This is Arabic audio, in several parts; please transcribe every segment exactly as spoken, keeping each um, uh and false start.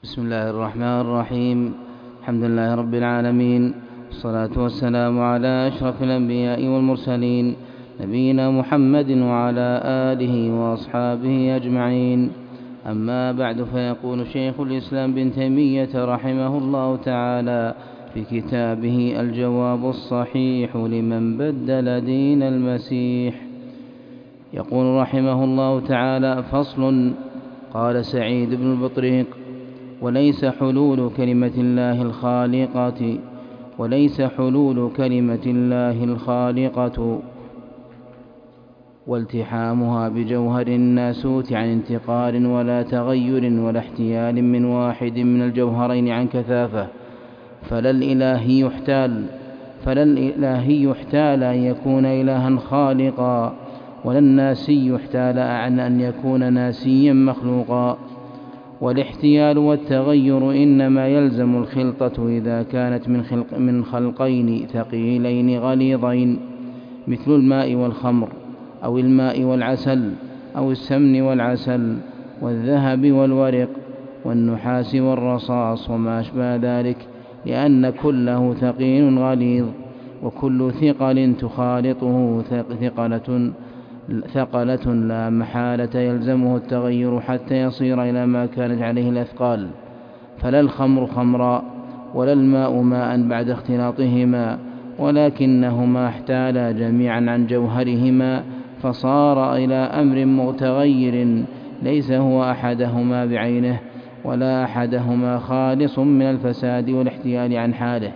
بسم الله الرحمن الرحيم. الحمد لله رب العالمين، والصلاة والسلام على أشرف الأنبياء والمرسلين، نبينا محمد وعلى آله وأصحابه أجمعين. أما بعد، فيقول شيخ الإسلام ابن تيمية رحمه الله تعالى في كتابه الجواب الصحيح لمن بدل دين المسيح، يقول رحمه الله تعالى: فصل. قال سعيد بن البطريق: وليس حلول كلمة الله الخالقة وليس حلول كلمة الله الخالقة والتحامها بجوهر الناسوت عن انتقال ولا تغير ولا احتيال من واحد من الجوهرين عن كثافة، فلا الإلهي يحتال فلا الإلهي يحتال أن يكون إلها خالقا، ولا الناسي يحتال عن أن يكون ناسيا مخلوقا. والاحتيال والتغير إنما يلزم الخلطة إذا كانت من, خلق من خلقين ثقيلين غليظين، مثل الماء والخمر، أو الماء والعسل، أو السمن والعسل، والذهب والورق، والنحاس والرصاص، وما أشبه ذلك، لأن كله ثقيل غليظ، وكل ثقل تخالطه ثقلة ثقلة لا محالة يلزمه التغير حتى يصير إلى ما كانت عليه الأثقال. فلا الخمر خمرا ولا الماء ماء بعد اختلاطهما، ولكنهما احتالا جميعا عن جوهرهما، فصار إلى أمر متغير ليس هو أحدهما بعينه، ولا أحدهما خالص من الفساد والاحتيال عن حاله.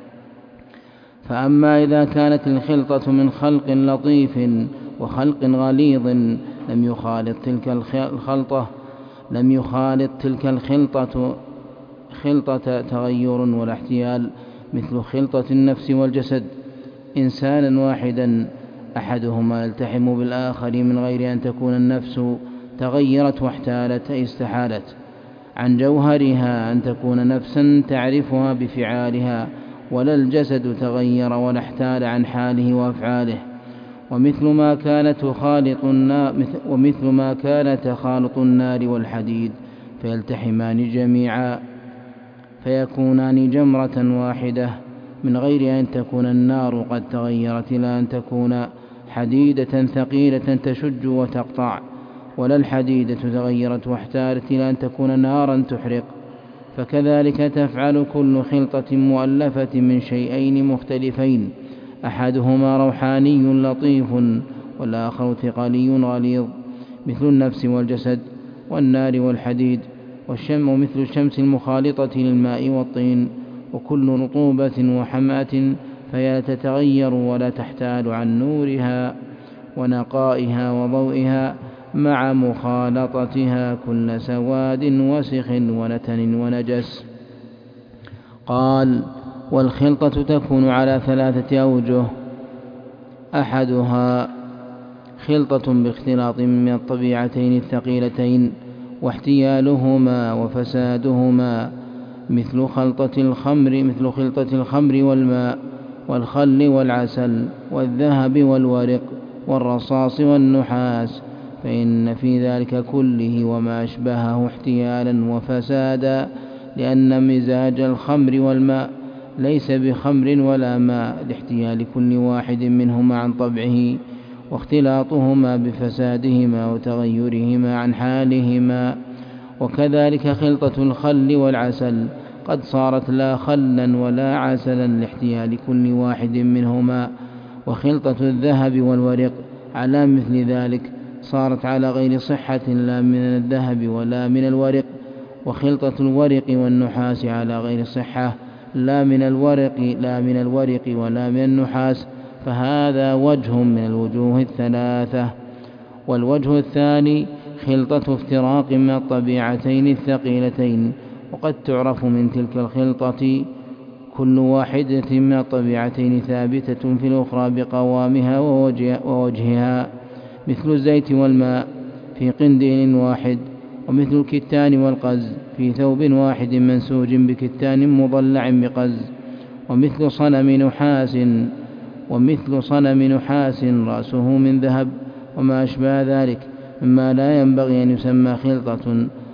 فأما إذا كانت الخلطة من خلق لطيف وخلق غليظ لم يخالط تلك الخلطة لم يخالط تلك الخلطة خلطة تغير ولا احتيال، مثل خلطة النفس والجسد، إنسانا واحدا أحدهما يلتحم بالآخر من غير أن تكون النفس تغيرت واحتالت أي استحالت عن جوهرها أن تكون نفسا تعرفها بفعالها، ولا الجسد تغير ولا احتال عن حاله وأفعاله. ومثل ما كان تخالط النار ومثل ما كان تخالط النار والحديد فيلتحمان جميعا فيكونان جمرة واحدة، من غير أن تكون النار قد تغيرت إلى أن تكون حديدة ثقيلة تشج وتقطع، ولا الحديدة تغيرت واحتالت إلى أن تكون نارا تحرق. فكذلك تفعل كل خلطة مؤلفة من شيئين مختلفين، أحدهما روحاني لطيف والآخر ثقلي غليظ، مثل النفس والجسد والنار والحديد والشم، مثل الشمس المخالطة للماء والطين، وكل رطوبة وحمأة فهي تتغير ولا تحتال عن نورها ونقائها وضوئها مع مخالطتها كل سواد وسخ ونتن ونجس. قال: والخلطة تكون على ثلاثة أوجه: أحدها خلطة باختلاط من الطبيعتين الثقيلتين واحتيالهما وفسادهما، مثل خلطة الخمر مثل خلطة الخمر والماء والخل والعسل والذهب والورق والرصاص والنحاس، فإن في ذلك كله وما أشبهه احتيالا وفسادا، لأن مزاج الخمر والماء ليس بخمر ولا ماء لاحتيال كل واحد منهما عن طبعه، واختلاطهما بفسادهما وتغيرهما عن حالهما. وكذلك خلطة الخل والعسل قد صارت لا خلا ولا عسلا لاحتيال كل واحد منهما، وخلطة الذهب والورق على مثل ذلك صارت على غير صحة لا من الذهب ولا من الورق، وخلطة الورق والنحاس على غير صحة لا من الورق لا من الورق ولا من النحاس، فهذا وجه من الوجوه الثلاثة. والوجه الثاني خلطة افتراق من الطبيعتين الثقيلتين، وقد تعرف من تلك الخلطة كل واحدة من الطبيعتين ثابتة في الأخرى بقوامها ووجهها، مثل الزيت والماء في قنديل واحد، ومثل الكتان والقز في ثوب واحد منسوج بكتان مضلع بقز، ومثل صنم نحاس ومثل صنم نحاس رأسه من ذهب، وما أشبه ذلك مما لا ينبغي أن يسمى خلطة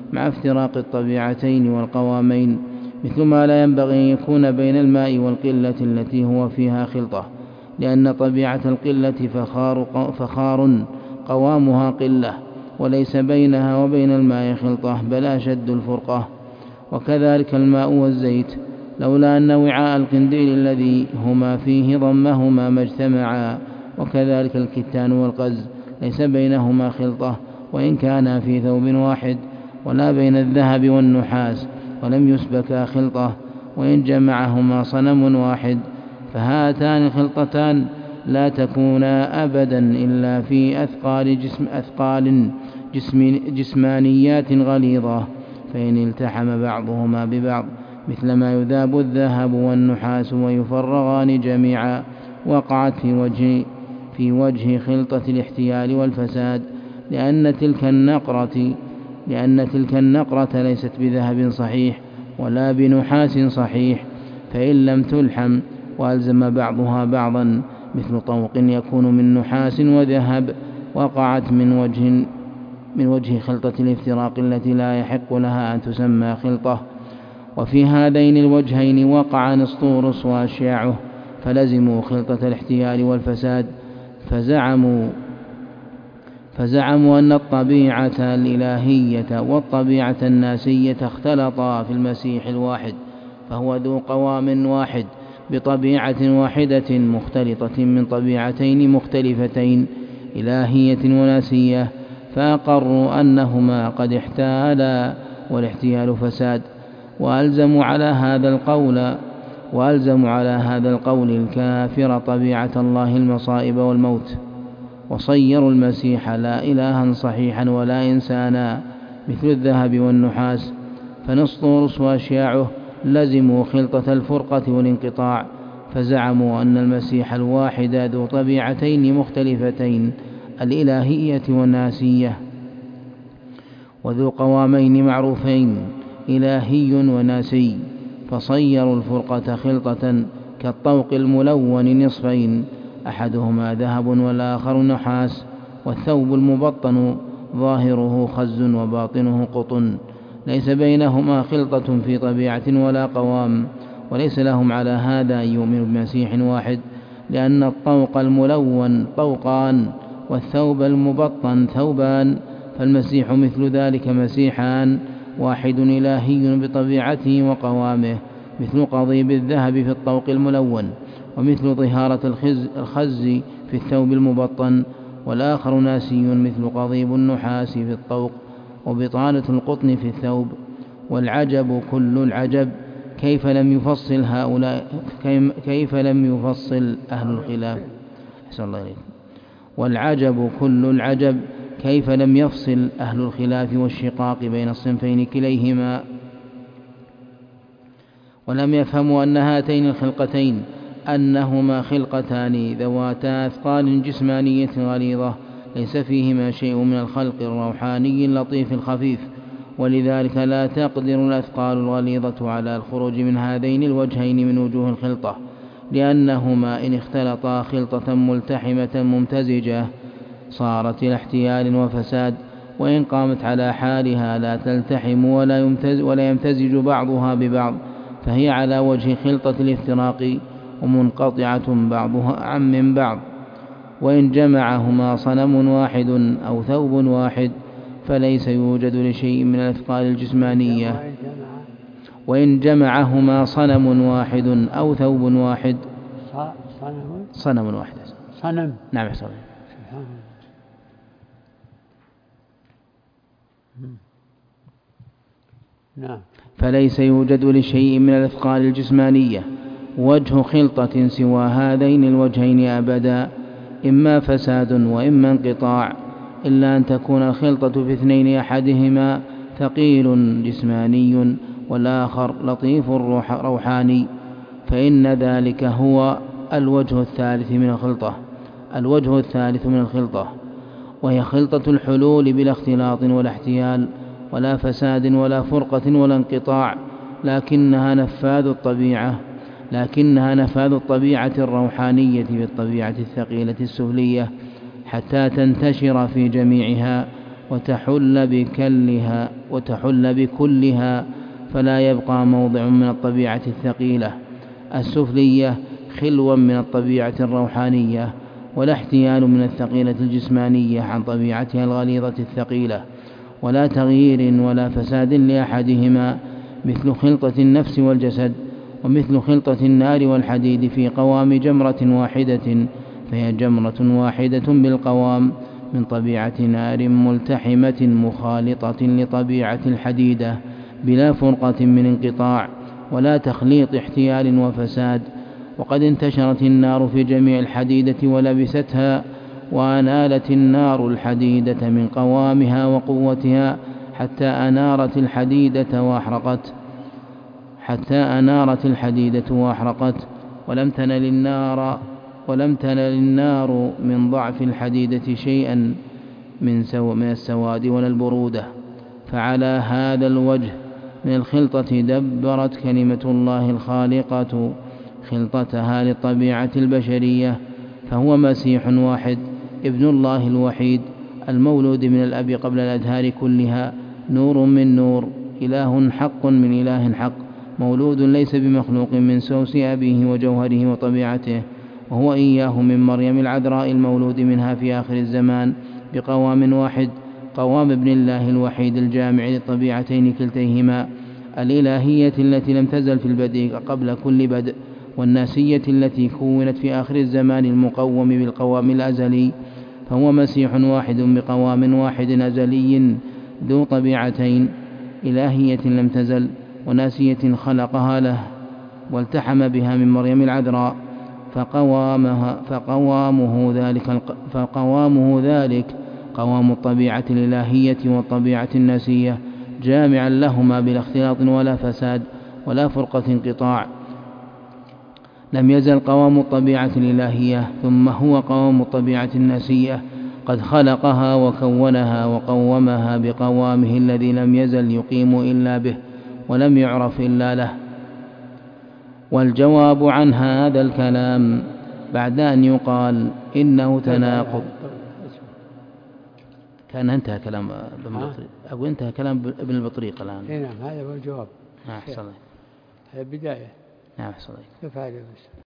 مع افتراق الطبيعتين والقوامين، مثل ما لا ينبغي أن يكون بين الماء والقلة التي هو فيها خلطة، لأن طبيعة القلة فخار, فخار قوامها قلة، وليس بينها وبين الماء خلطة، بل أشد الفرقة. وكذلك الماء والزيت، لولا أن وعاء القنديل الذي هما فيه ضمهما ما اجتمعا. وكذلك الكتان والقز، ليس بينهما خلطة وإن كانا في ثوب واحد، ولا بين الذهب والنحاس ولم يسبكا خلطة وإن جمعهما صنم واحد. فهاتان الخلطتان لا تكونا أبدا إلا في أثقال, جسم أثقال جسم جسمانيات غليظة، فإن التحم بعضهما ببعض مثل ما يذاب الذهب والنحاس ويفرغان جميعا، وقعت في وجه, في وجه خلطة الاحتيال والفساد، لأن تلك النقرة لأن تلك النقرة ليست بذهب صحيح ولا بنحاس صحيح، فإن لم تلحم وألزم بعضها بعضا مثل طوق يكون من نحاس وذهب، وقعت من وجه من وجه خلطة الافتراق التي لا يحق لها أن تسمى خلطة. وفي هذين الوجهين وقع نسطورس وأشياعه، فلزموا خلطة الاحتيال والفساد، فزعموا فزعموا أن الطبيعة الإلهية والطبيعة الناسية اختلطا في المسيح الواحد، فهو ذو قوام واحد بطبيعة واحدة مختلطة من طبيعتين مختلفتين إلهية وناسية، فأقروا أنهما قد احتالا والاحتيال فساد، وألزموا على هذا القول وألزموا على هذا القول الكافر طبيعة الله المصائب والموت، وصيروا المسيح لا إلها صحيحا ولا إنسانا مثل الذهب والنحاس. فنسطورس وأشياعه لزموا خلطة الفرقة والانقطاع، فزعموا أن المسيح الواحد ذو طبيعتين مختلفتين الإلهية والناسية، وذو قوامين معروفين إلهي وناسي، فصيروا الفرقة خلطة كالطوق الملون نصفين، أحدهما ذهب والآخر نحاس، والثوب المبطن ظاهره خز وباطنه قطن، ليس بينهما خلطة في طبيعة ولا قوام. وليس لهم على هذا أن يؤمنوا بمسيح واحد، لأن الطوق الملون طوقان والثوب المبطن ثوبان، فالمسيح مثل ذلك مسيحان، واحد إلهي بطبيعته وقوامه مثل قضيب الذهب في الطوق الملون، ومثل ظهارة الخز, الخز في الثوب المبطن، والآخر ناسي مثل قضيب النحاس في الطوق وبطانة القطن في الثوب. والعجب كل العجب كيف لم يفصل هؤلاء كيف لم يفصل أهل الخلاف أحسن الله إليكم والعجب كل العجب كيف لم يفصل أهل الخلاف والشقاق بين الصنفين كليهما، ولم يفهموا أن هاتين الخلقتين أنهما خلقتان ذواتا أثقال جسمانية غليظة، ليس فيهما شيء من الخلق الروحاني اللطيف الخفيف، ولذلك لا تقدر الأثقال الغليظة على الخروج من هذين الوجهين من وجوه الخلطة، لأنهما إن اختلطا خلطة ملتحمة ممتزجة صارت إلى احتيال وفساد، وإن قامت على حالها لا تلتحم ولا يمتز ولا يمتزج بعضها ببعض، فهي على وجه خلطة الافتراق ومنقطعة بعضها عن من بعض. وإن جمعهما صنم واحد أو ثوب واحد فليس يوجد لشيء من الأثقال الجسمانية. وإن جمعهما صنم واحد أو ثوب واحد صنم واحد صنم نعم يحصل نعم فليس يوجد لشيء من الأثقال الجسمانية وجه خلطة سوى هذين الوجهين أبدا، إما فساد وإما انقطاع، إلا أن تكون الخلطة في اثنين أحدهما ثقيل جسماني والآخر لطيف الروح روحاني، فإن ذلك هو الوجه الثالث من الخلطة الوجه الثالث من الخلطة وهي خلطة الحلول بلا اختلاط ولا احتيال ولا فساد ولا فرقة ولا انقطاع، لكنها نفاذ الطبيعة لكنها نفاذ الطبيعة الروحانية بالطبيعة الثقيلة السفلية حتى تنتشر في جميعها وتحل بكلها وتحل بكلها، فلا يبقى موضع من الطبيعة الثقيلة السفلية خلوا من الطبيعة الروحانية، ولا احتيال من الثقيلة الجسمانية عن طبيعتها الغليظة الثقيلة، ولا تغيير ولا فساد لأحدهما، مثل خلطة النفس والجسد، ومثل خلطة النار والحديد في قوام جمرة واحدة، فهي جمرة واحدة بالقوام من طبيعة نار ملتحمة مخالطة لطبيعة الحديدة بلا فرقة من انقطاع ولا تخليط احتيال وفساد. وقد انتشرت النار في جميع الحديدة ولبستها، وأنالت النار الحديدة من قوامها وقوتها حتى أنارت الحديدة وأحرقت حتى أنارت الحديدة وأحرقت ولم تنل النار ولم تنل النار من ضعف الحديدة شيئا من, سو من السواد ولا البرودة. فعلى هذا الوجه من الخلطة دبرت كلمة الله الخالقة خلطتها للطبيعة البشرية، فهو مسيح واحد ابن الله الوحيد المولود من الأب قبل الأدهار كلها، نور من نور، إله حق من إله حق، مولود ليس بمخلوق من سوس أبيه وجوهره وطبيعته، وهو إياه من مريم العذراء المولود منها في آخر الزمان بقوام واحد، قوام ابن الله الوحيد الجامع للطبيعتين كلتيهما، الإلهية التي لم تزل في البدء قبل كل بدء، والناسية التي كونت في آخر الزمان المقوم بالقوام الأزلي. فهو مسيح واحد بقوام واحد أزلي ذو طبيعتين، إلهية لم تزل، وناسية خلقها له والتحم بها من مريم العذراء، فقوامها فقوامه ذلك فقوامه ذلك قوام الطبيعة الإلهية والطبيعة الناسية، جامعا لهما بلا اختلاط ولا فساد ولا فرقة انقطاع. لم يزل قوام الطبيعة الإلهية ثم هو قوام الطبيعة الناسية قد خلقها وكونها وقومها بقوامه الذي لم يزل يقيم إلا به ولم يعرف إلا له. والجواب عن هذا الكلام بعد أن يقال إنه تناقض. كان انتهى كلام ابن البطريق، أقول انتهى كلام ابن البطريق الآن. نعم هذا هو الجواب. نعم أحسن الله. هذا بداية. نعم أحسن الله. كيف هذا بس.